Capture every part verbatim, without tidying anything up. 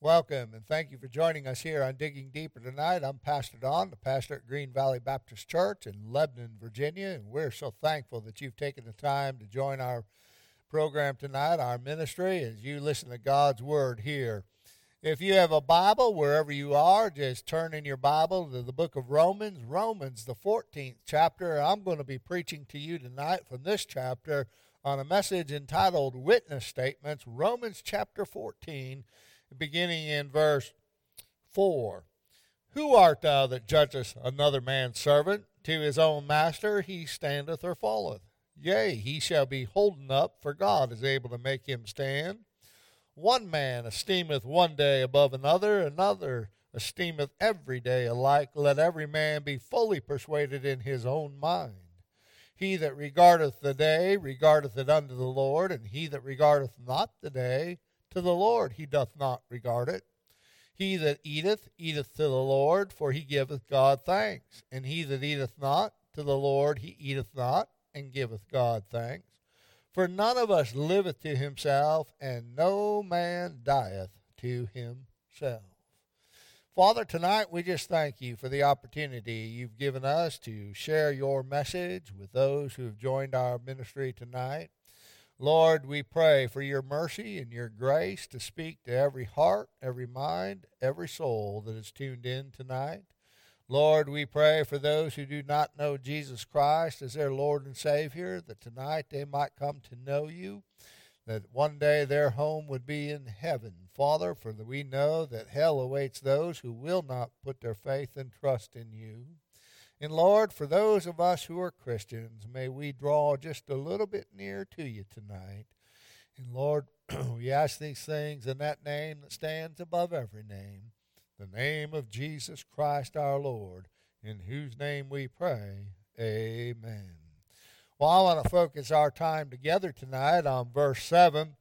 Welcome, and thank you for joining us here on Digging Deeper tonight. I'm Pastor Don, the pastor at Green Valley Baptist Church in Lebanon, Virginia, and we're so thankful that you've taken the time to join our program tonight, our ministry, as you listen to God's Word here. If you have a Bible, wherever you are, just turn in your Bible to the book of Romans, Romans, the fourteenth chapter. I'm going to be preaching to you tonight from this chapter on a message entitled Witness Statements, Romans chapter fourteen, beginning in verse four. Who art thou that judgest another man's servant? To his own master he standeth or falleth. Yea, he shall be holden up, for God is able to make him stand. One man esteemeth one day above another, another esteemeth every day alike. Let every man be fully persuaded in his own mind. He that regardeth the day regardeth it unto the Lord, and he that regardeth not the day, to the Lord he doth not regard it. He that eateth, eateth to the Lord, for he giveth God thanks. And he that eateth not, to the Lord he eateth not, and giveth God thanks. For none of us liveth to himself, and no man dieth to himself. Father, tonight we just thank you for the opportunity you've given us to share your message with those who have joined our ministry tonight. Lord, we pray for your mercy and your grace to speak to every heart, every mind, every soul that is tuned in tonight. Lord, we pray for those who do not know Jesus Christ as their Lord and Savior, that tonight they might come to know you, that one day their home would be in heaven. Father, for we know that hell awaits those who will not put their faith and trust in you. And Lord, for those of us who are Christians, may we draw just a little bit nearer to you tonight. And Lord, we ask these things in that name that stands above every name, the name of Jesus Christ our Lord, in whose name we pray. Amen. Well, I want to focus our time together tonight on verse seven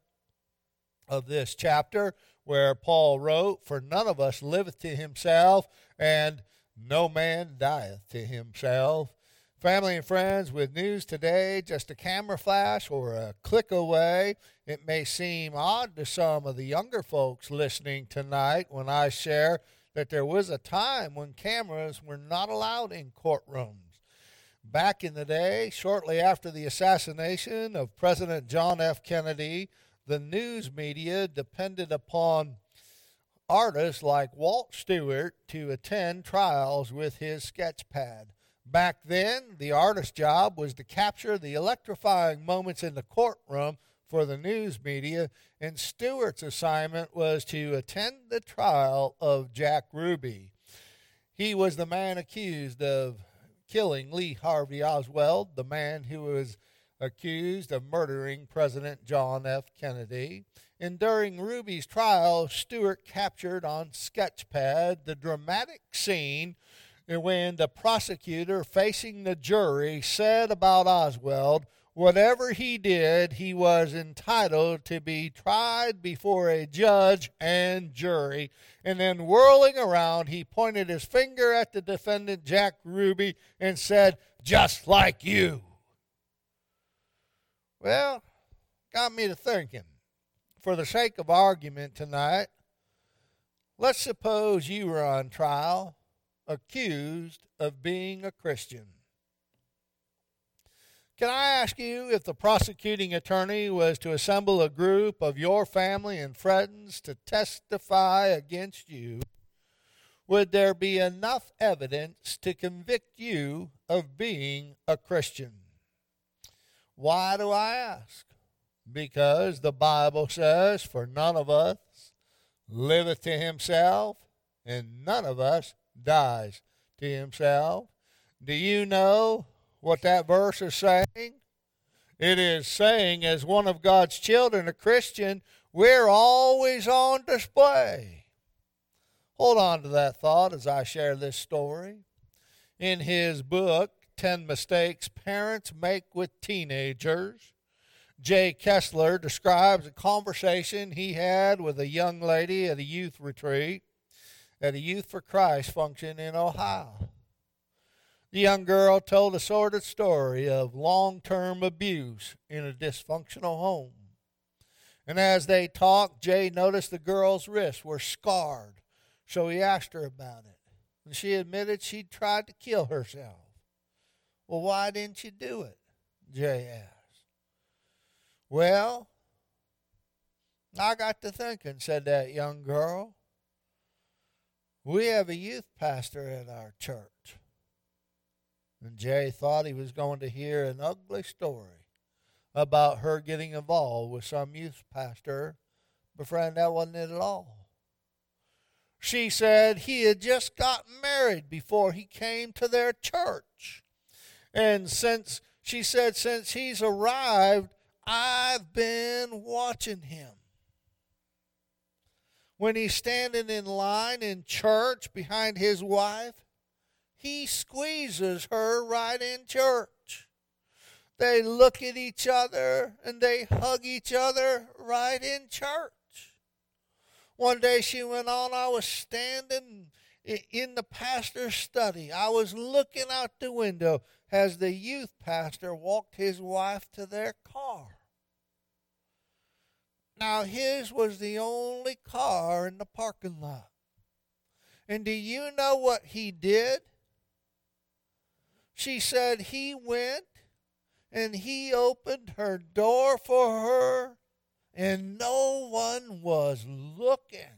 of this chapter, where Paul wrote, For none of us liveth to himself, and no man dieth to himself. Family and friends, with news today, just a camera flash or a click away, it may seem odd to some of the younger folks listening tonight when I share that there was a time when cameras were not allowed in courtrooms. Back in the day, shortly after the assassination of President John F. Kennedy, the news media depended upon artists like Walt Stewart to attend trials with his sketch pad. Back then, the artist's job was to capture the electrifying moments in the courtroom for the news media, and Stewart's assignment was to attend the trial of Jack Ruby. He was the man accused of killing Lee Harvey Oswald, the man who was accused of murdering President John F. Kennedy. And during Ruby's trial, Stewart captured on sketchpad the dramatic scene when the prosecutor facing the jury said about Oswald, whatever he did, he was entitled to be tried before a judge and jury. And then whirling around, he pointed his finger at the defendant, Jack Ruby, and said, just like you. Well, got me to thinking. For the sake of argument tonight, let's suppose you were on trial, accused of being a Christian. Can I ask you, if the prosecuting attorney was to assemble a group of your family and friends to testify against you, would there be enough evidence to convict you of being a Christian? Why do I ask? Because the Bible says, for none of us liveth to himself, and none of us dies to himself. Do you know what that verse is saying? It is saying, as one of God's children, a Christian, we're always on display. Hold on to that thought as I share this story. In his book, ten Mistakes Parents Make with Teenagers, Jay Kessler describes a conversation he had with a young lady at a youth retreat at a Youth for Christ function in Ohio. The young girl told a sordid story of long-term abuse in a dysfunctional home. And as they talked, Jay noticed the girl's wrists were scarred. So he asked her about it. And she admitted she'd tried to kill herself. Well, why didn't you do it? Jay asked. Well, I got to thinking, said that young girl. We have a youth pastor at our church. And Jay thought he was going to hear an ugly story about her getting involved with some youth pastor, but friend, that wasn't it at all. She said he had just gotten married before he came to their church. And since, she said, since he's arrived, I've been watching him. When he's standing in line in church behind his wife, he squeezes her right in church. They look at each other and they hug each other right in church. One day she went on, I was standing in the pastor's study. I was looking out the window as the youth pastor walked his wife to their car. Now, his was the only car in the parking lot. And do you know what he did? She said he went and he opened her door for her, and no one was looking.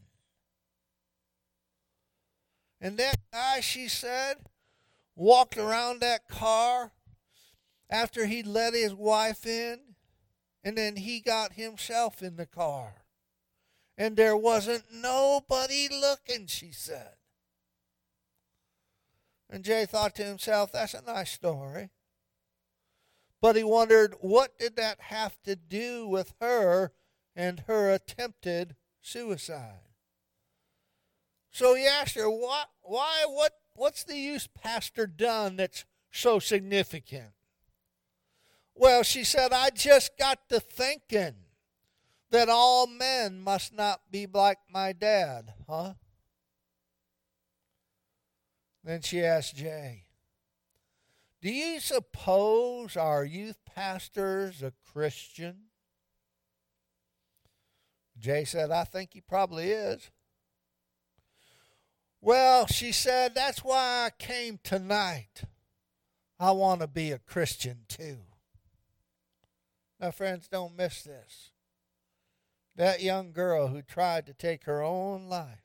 And that guy, she said, walked around that car after he'd let his wife in. And then he got himself in the car. And there wasn't nobody looking, she said. And Jay thought to himself, that's a nice story. But he wondered, what did that have to do with her and her attempted suicide? So he asked her, what, why, what, what's the youth pastor done that's so significant? Well, she said, I just got to thinking that all men must not be like my dad, huh? Then she asked Jay, do you suppose our youth pastor's a Christian? Jay said, I think he probably is. Well, she said, that's why I came tonight. I want to be a Christian too. Now, friends, don't miss this. That young girl who tried to take her own life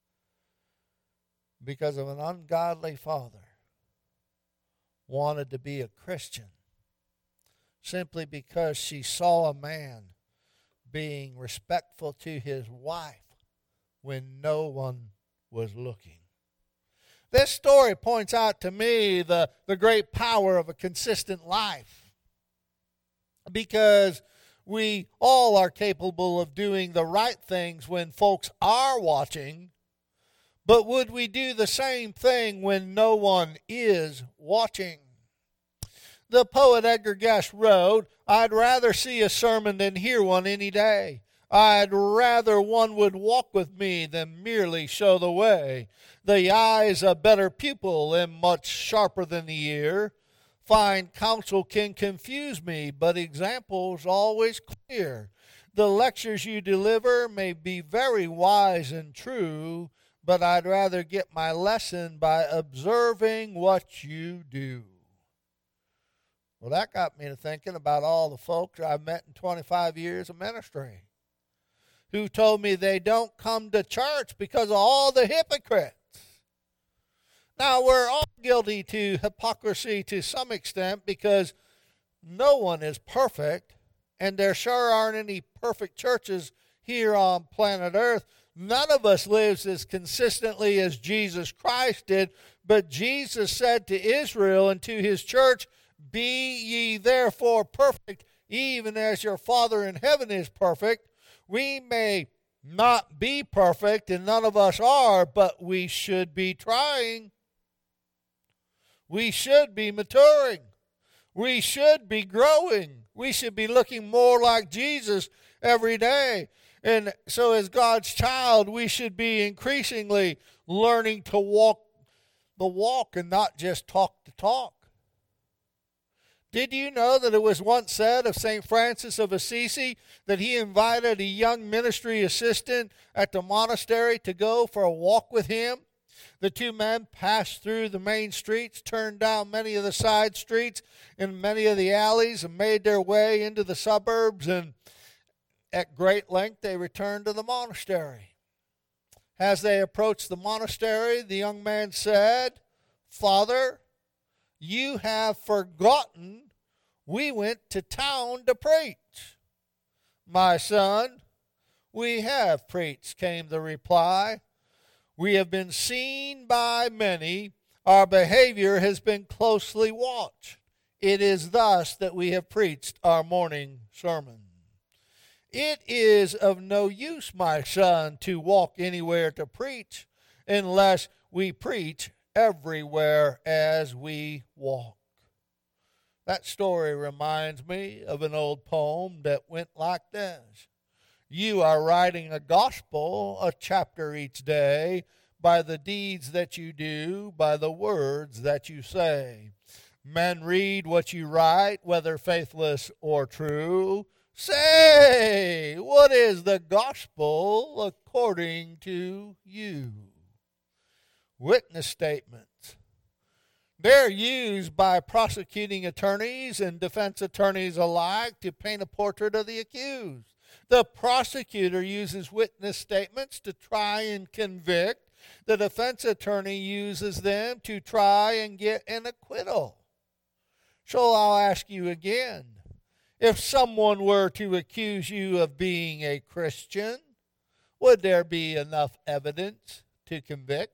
because of an ungodly father wanted to be a Christian simply because she saw a man being respectful to his wife when no one was looking. This story points out to me the, the great power of a consistent life. Because we all are capable of doing the right things when folks are watching, but would we do the same thing when no one is watching? The poet Edgar Guest wrote, I'd rather see a sermon than hear one any day. I'd rather one would walk with me than merely show the way. The eye is a better pupil and much sharper than the ear. Fine counsel can confuse me, but example's always clear. The lectures you deliver may be very wise and true, but I'd rather get my lesson by observing what you do. Well, that got me to thinking about all the folks I've met in twenty-five years of ministry who told me they don't come to church because of all the hypocrites. Now, we're all guilty to hypocrisy to some extent because no one is perfect, and there sure aren't any perfect churches here on planet Earth. None of us lives as consistently as Jesus Christ did, but Jesus said to Israel and to his church, be ye therefore perfect, even as your Father in heaven is perfect. We may not be perfect, and none of us are, but we should be trying. We should be maturing. We should be growing. We should be looking more like Jesus every day. And so as God's child, we should be increasingly learning to walk the walk and not just talk the talk. Did you know that it was once said of Saint Francis of Assisi that he invited a young ministry assistant at the monastery to go for a walk with him? The two men passed through the main streets, turned down many of the side streets and many of the alleys, and made their way into the suburbs, and at great length they returned to the monastery. As they approached the monastery, the young man said, "Father, you have forgotten we went to town to preach." "My son, we have preached," came the reply. "We have been seen by many. Our behavior has been closely watched. It is thus that we have preached our morning sermon." It is of no use, my son, to walk anywhere to preach unless we preach everywhere as we walk. That story reminds me of an old poem that went like this. You are writing a gospel, a chapter each day, by the deeds that you do, by the words that you say. Men read what you write, whether faithless or true. Say, what is the gospel according to you? Witness statements. They're used by prosecuting attorneys and defense attorneys alike to paint a portrait of the accused. The prosecutor uses witness statements to try and convict. The defense attorney uses them to try and get an acquittal. So I'll ask you again. If someone were to accuse you of being a Christian, would there be enough evidence to convict?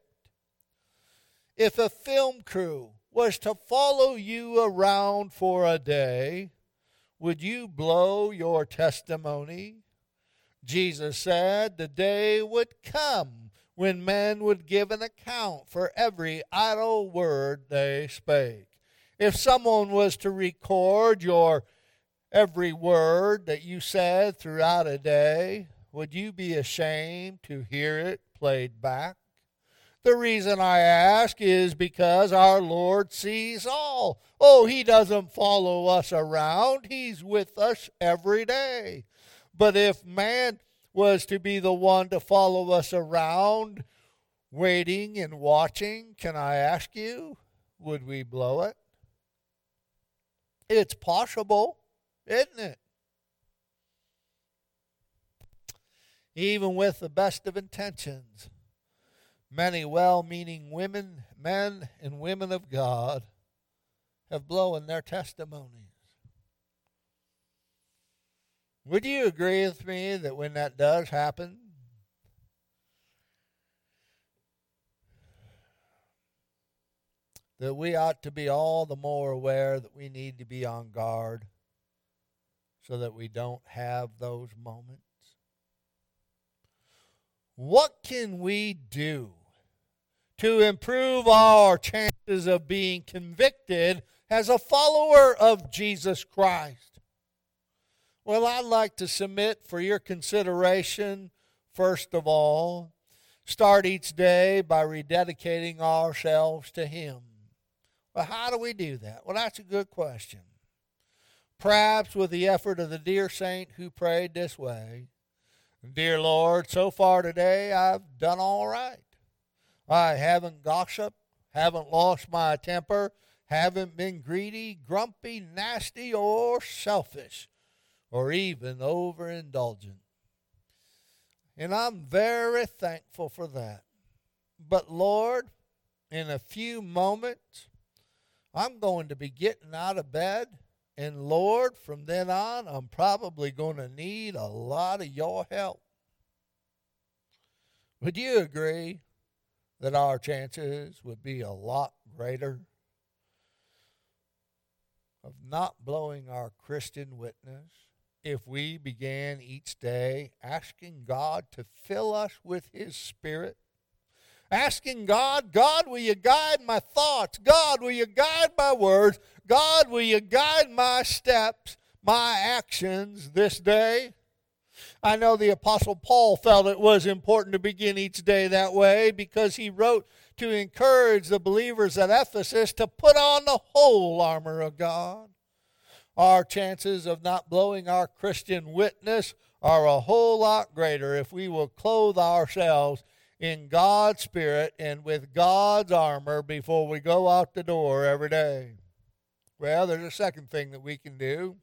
If a film crew was to follow you around for a day, would you blow your testimony? Jesus said the day would come when men would give an account for every idle word they spake. If someone was to record your every word that you said throughout a day, would you be ashamed to hear it played back? The reason I ask is because our Lord sees all. Oh, He doesn't follow us around. He's with us every day. But if man was to be the one to follow us around, waiting and watching, can I ask you, would we blow it? It's possible, isn't it? Even with the best of intentions, many well-meaning women, men and women of God have blown their testimonies. Would you agree with me that when that does happen, that we ought to be all the more aware that we need to be on guard so that we don't have those moments? What can we do to improve our chances of being convicted as a follower of Jesus Christ? Well, I'd like to submit for your consideration, first of all, start each day by rededicating ourselves to Him. Well, how do we do that? Well, that's a good question. Perhaps with the effort of the dear saint who prayed this way, Dear Lord, so far today I've done all right. I haven't gossiped, haven't lost my temper, haven't been greedy, grumpy, nasty, or selfish, or even overindulgent. And I'm very thankful for that. But Lord, in a few moments, I'm going to be getting out of bed. And Lord, from then on, I'm probably going to need a lot of your help. Would you agree that our chances would be a lot greater of not blowing our Christian witness if we began each day asking God to fill us with His Spirit? Asking God, God, will you guide my thoughts? God, will you guide my words? God, will you guide my steps, my actions this day? I know the Apostle Paul felt it was important to begin each day that way because he wrote to encourage the believers at Ephesus to put on the whole armor of God our chances of not blowing our Christian witness are a whole lot greater if we will clothe ourselves in God's Spirit and with God's armor before we go out the door every day. Well, there's a second thing that we can do.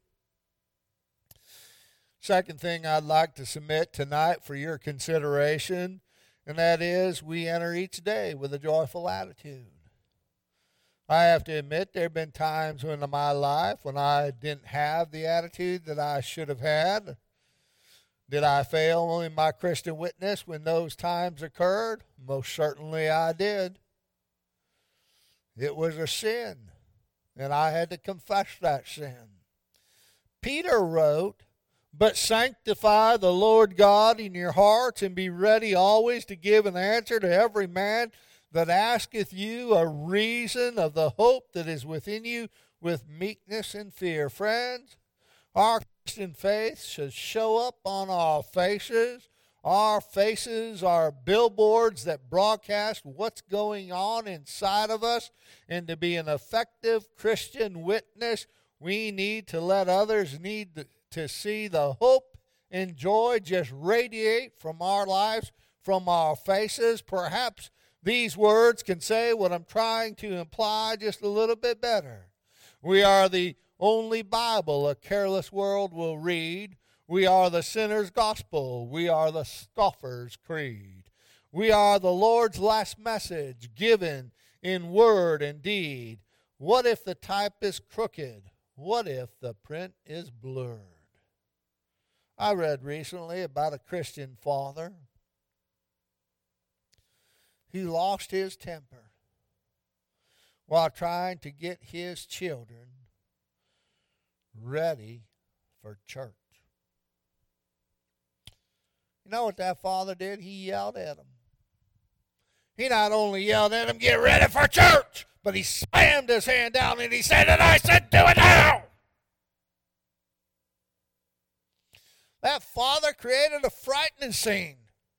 Second thing I'd like to submit tonight for your consideration, and that is we enter each day with a joyful attitude. I have to admit there have been times in my life when I didn't have the attitude that I should have had. Did I fail in my Christian witness when those times occurred? Most certainly I did. It was a sin, and I had to confess that sin. Peter wrote, "But sanctify the Lord God in your hearts, and be ready always to give an answer to every man that asketh you a reason of the hope that is within you with meekness and fear." Friends, our Christian faith should show up on our faces. Our faces are billboards that broadcast what's going on inside of us. And to be an effective Christian witness, we need to let others need to see the hope and joy just radiate from our lives, from our faces. Perhaps these words can say what I'm trying to imply just a little bit better. We are the only Bible a careless world will read. We are the sinner's gospel. We are the scoffer's creed. We are the Lord's last message given in word and deed. What if the type is crooked? What if the print is blurred? I read recently about a Christian father. He lost his temper while trying to get his children ready for church. You know what that father did? He yelled at them. He not only yelled at them, "Get ready for church," but he slammed his hand down and he said, "And I said, do it now." That father created a frightening scene.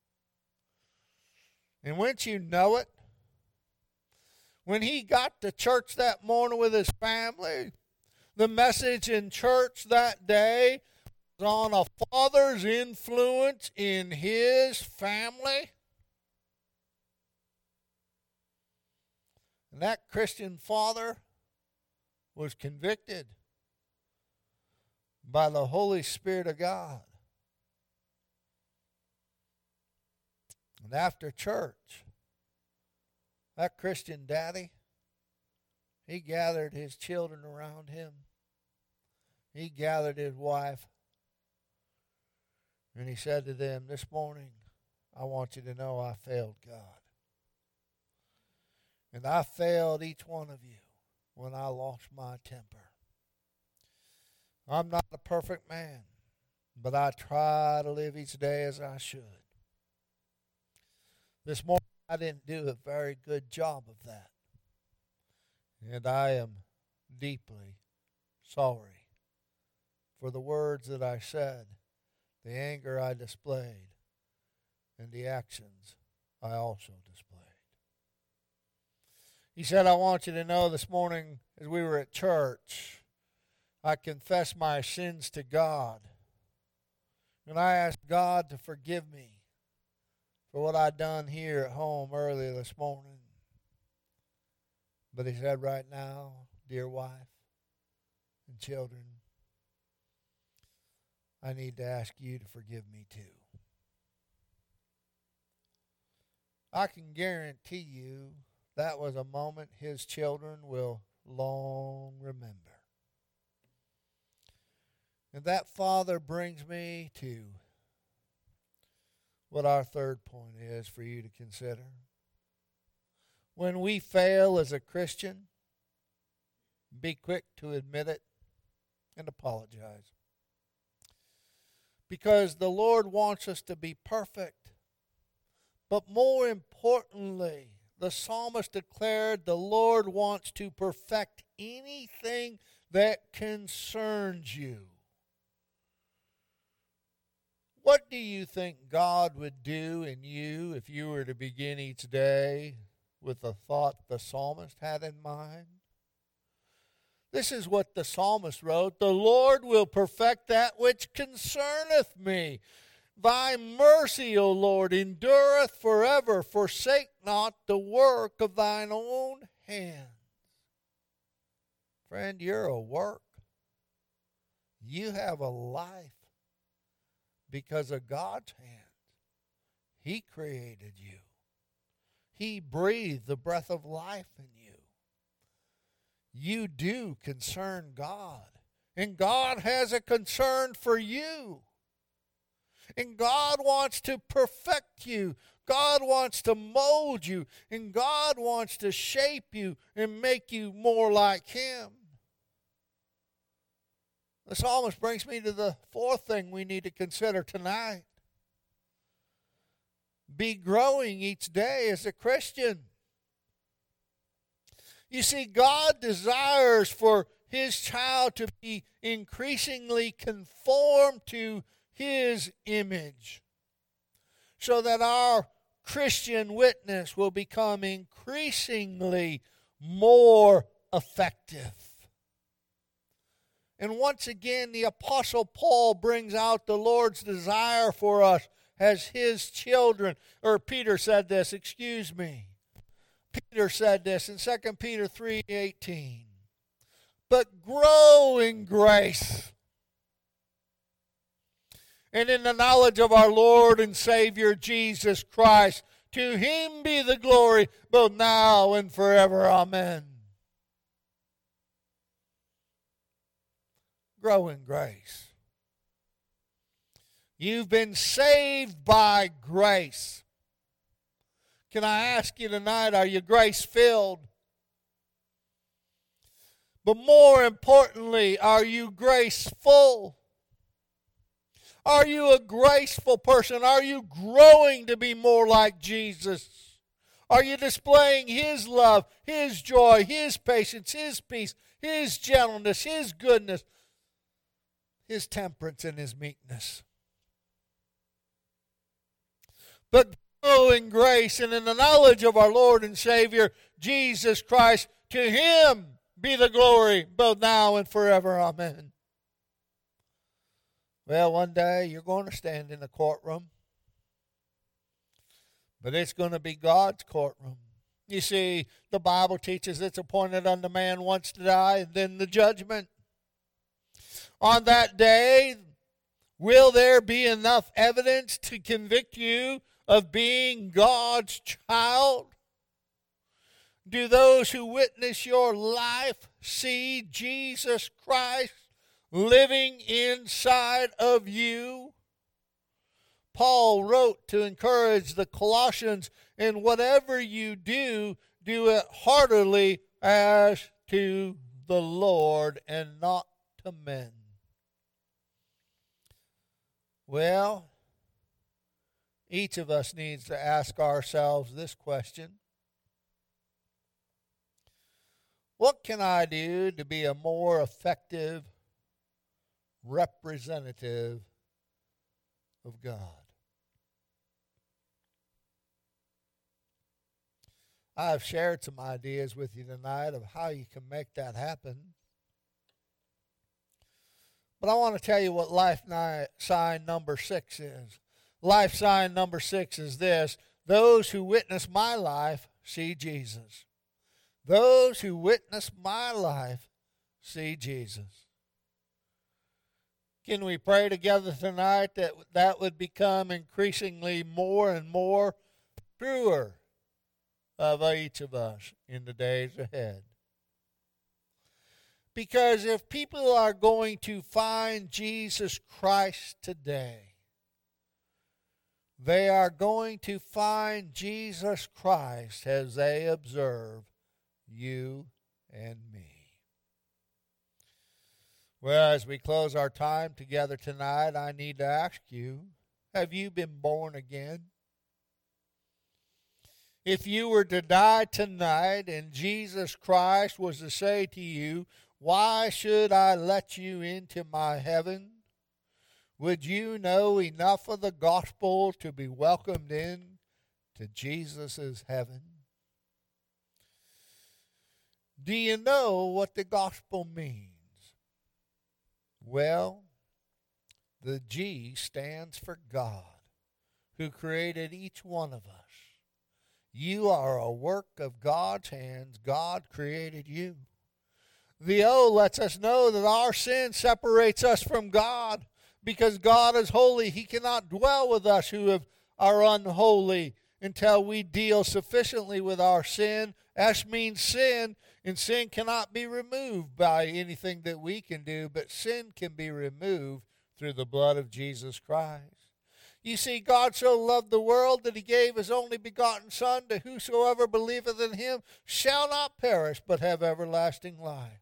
And wouldn't you know it, when he got to church that morning with his family, the message in church that day was on a father's influence in his family. And that Christian father was convicted by the Holy Spirit of God. And after church, that Christian daddy, he gathered his children around him. He gathered his wife. And he said to them, "This morning, I want you to know I failed God. And I failed each one of you when I lost my temper. I'm not a perfect man, but I try to live each day as I should. This morning, I didn't do a very good job of that. And I am deeply sorry for the words that I said, the anger I displayed, and the actions I also displayed." He said, "I want you to know this morning as we were at church, I confessed my sins to God. And I asked God to forgive me for what I'd done here at home earlier this morning. But," he said, "right now, dear wife and children, I need to ask you to forgive me too." I can guarantee you that was a moment his children will long remember. And that, Father, brings me to what our third point is for you to consider. When we fail as a Christian, be quick to admit it and apologize. Because the Lord wants us to be perfect. But more importantly, the psalmist declared the Lord wants to perfect anything that concerns you. What do you think God would do in you if you were to begin each day with the thought the psalmist had in mind? This is what the psalmist wrote. The Lord will perfect that which concerneth me. Thy mercy, O Lord, endureth forever. Forsake not the work of thine own hands. Friend, you're a work. You have a life because of God's hand. He created you. He breathed the breath of life in you. You do concern God. And God has a concern for you. And God wants to perfect you. God wants to mold you. And God wants to shape you and make you more like Him. This almost brings me to the fourth thing we need to consider tonight. Be growing each day as a Christian. You see, God desires for His child to be increasingly conformed to His image, so that our Christian witness will become increasingly more effective. And once again, the Apostle Paul brings out the Lord's desire for us as His children. Or Peter said this, excuse me. Peter said this in Second Peter three eighteen. But grow in grace and in the knowledge of our Lord and Savior Jesus Christ. To Him be the glory both now and forever. Amen. Grow in grace. You've been saved by grace. Can I ask you tonight, are you grace-filled? But more importantly, are you graceful? Are you a graceful person? Are you growing to be more like Jesus? Are you displaying His love, His joy, His patience, His peace, His gentleness, His goodness, His temperance, and His meekness? But grow in grace and in the knowledge of our Lord and Savior, Jesus Christ. To Him be the glory, both now and forever. Amen. Well, one day you're going to stand in the courtroom, but it's going to be God's courtroom. You see, the Bible teaches it's appointed unto man once to die and then the judgment. On that day, will there be enough evidence to convict you of being God's child? Do those who witness your life see Jesus Christ living inside of you? Paul wrote to encourage the Colossians, in whatever you do, do it heartily as to the Lord and not to men. Well, each of us needs to ask ourselves this question. What can I do to be a more effective representative of God? I've shared some ideas with you tonight of how you can make that happen. But I want to tell you what life sign number six is. Life sign number six is this: those who witness my life see Jesus. Those who witness my life see Jesus. Can we pray together tonight that that would become increasingly more and more truer of each of us in the days ahead? Because if people are going to find Jesus Christ today, they are going to find Jesus Christ as they observe you and me. Well, as we close our time together tonight, I need to ask you, have you been born again? If you were to die tonight and Jesus Christ was to say to you, why should I let you into my heaven? Would you know enough of the gospel to be welcomed in to Jesus' heaven? Do you know what the gospel means? Well, the G stands for God, who created each one of us. You are a work of God's hands. God created you. The O lets us know that our sin separates us from God. Because God is holy, He cannot dwell with us who have, are unholy until we deal sufficiently with our sin. S means sin, and sin cannot be removed by anything that we can do, but sin can be removed through the blood of Jesus Christ. You see, God so loved the world that He gave His only begotten Son, to whosoever believeth in Him shall not perish, but have everlasting life.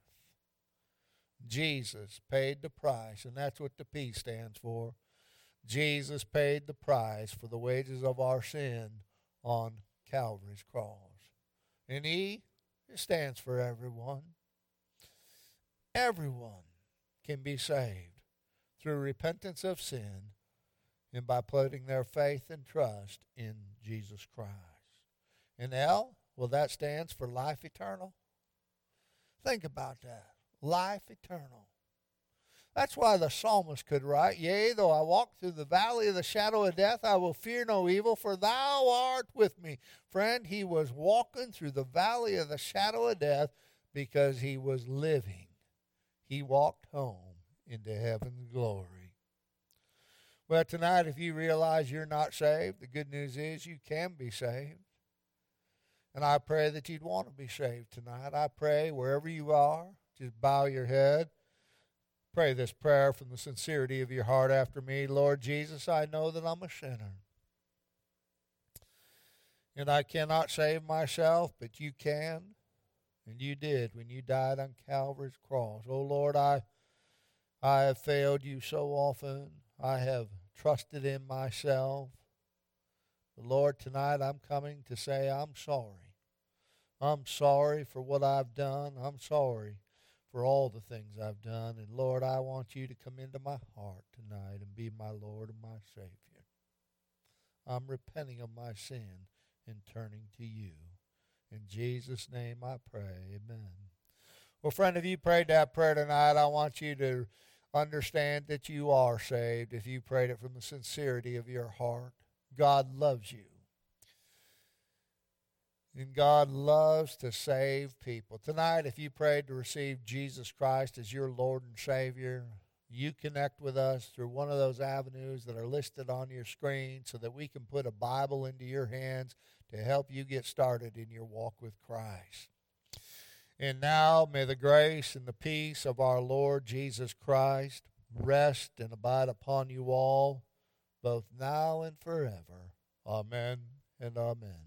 Jesus paid the price, and that's what the P stands for. Jesus paid the price for the wages of our sin on Calvary's cross. And E, it stands for everyone. Everyone can be saved through repentance of sin and by putting their faith and trust in Jesus Christ. And L, well, that stands for life eternal. Think about that. Life eternal. That's why the psalmist could write, Yea, though I walk through the valley of the shadow of death, I will fear no evil, for thou art with me. Friend, he was walking through the valley of the shadow of death because he was living. He walked home into heaven's glory. Well, tonight, if you realize you're not saved, the good news is you can be saved. And I pray that you'd want to be saved tonight. I pray wherever you are, just bow your head. Pray this prayer from the sincerity of your heart after me. Lord Jesus, I know that I'm a sinner. And I cannot save myself, but you can. And you did when you died on Calvary's cross. Oh, Lord, I, I have failed you so often. I have trusted in myself. But Lord, tonight I'm coming to say I'm sorry. I'm sorry for what I've done. I'm sorry for all the things I've done. And Lord, I want you to come into my heart tonight and be my Lord and my Savior. I'm repenting of my sin and turning to you. In Jesus' name I pray, amen. Well, friend, if you prayed that prayer tonight, I want you to understand that you are saved if you prayed it from the sincerity of your heart. God loves you. And God loves to save people. Tonight, if you prayed to receive Jesus Christ as your Lord and Savior, you connect with us through one of those avenues that are listed on your screen so that we can put a Bible into your hands to help you get started in your walk with Christ. And now, may the grace and the peace of our Lord Jesus Christ rest and abide upon you all, both now and forever. Amen and amen.